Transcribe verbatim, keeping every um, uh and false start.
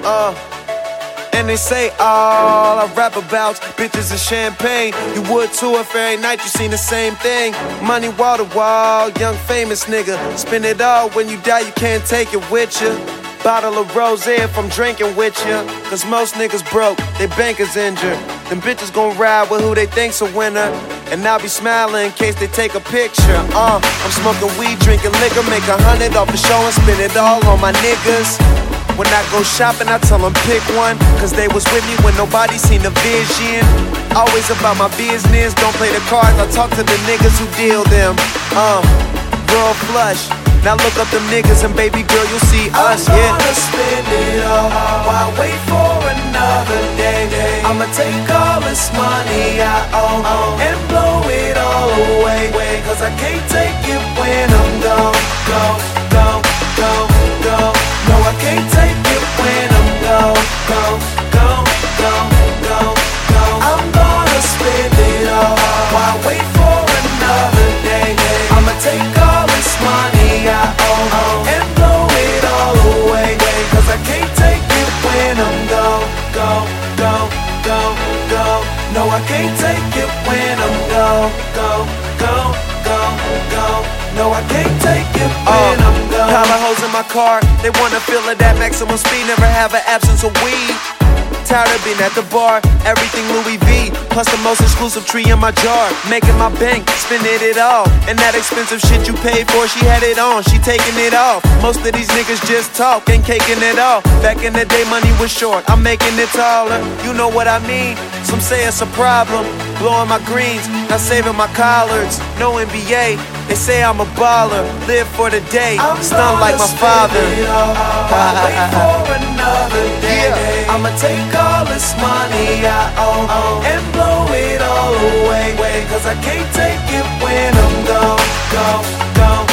Uh, and they say all I rap about's bitches and champagne. You would too if every night you seen the same thing. Money wall to wall, young famous nigga. Spend it all, when you die you can't take it with you. Bottle of rosé if I'm drinking with ya. Cause most niggas broke, they bankers injured. Them bitches gon' ride with who they think's a winner. And I'll be smiling in case they take a picture. Uh, I'm smoking weed, drinking liquor, make a hundred off the show and spend it all on my niggas. When I go shopping, I tell them pick one. Cause they was with me when nobody seen the vision. Always about my business, don't play the cards, I talk to the niggas who deal them. Uh, real flush. Now look up them niggas and baby girl, you'll see us, I'm yeah. gonna spend it all, why wait for another day? I'ma take all this money I owe and blow it all away. Cause I can't take it when I'm gone, gone, gone, gone, gone. No, I can't take it when I'm gone, gone, gone, gone, gone, gone. I'm gonna spend it all, why wait for another day? I'ma take all this money I owe and blow it all away. Cause I can't take it when I'm gone, gone, gone, gone, gone. No, I can't take it when I'm gone, gone, gone, gone, gone. No, I can't take it when uh, I'm gone. Power hoes in my car, they wanna feel it at maximum speed, never have an absence of weed. Tired of being at the bar, everything Louis V, plus the most exclusive tree in my jar. Making my bank, spending it all, and that expensive shit you paid for, she had it on, she taking it off. Most of these niggas just talk, ain't caking it off. Back in the day money was short, I'm making it taller. You know what I mean? Some say it's a problem, blowing my greens, not saving my collards. No N B A, they say I'm a baller, live for the day, stunned like my father. Wait for another day. Yeah. I'ma take all this money I owe and blow it all away. Cause I can't take it when I'm gone, gone, gone.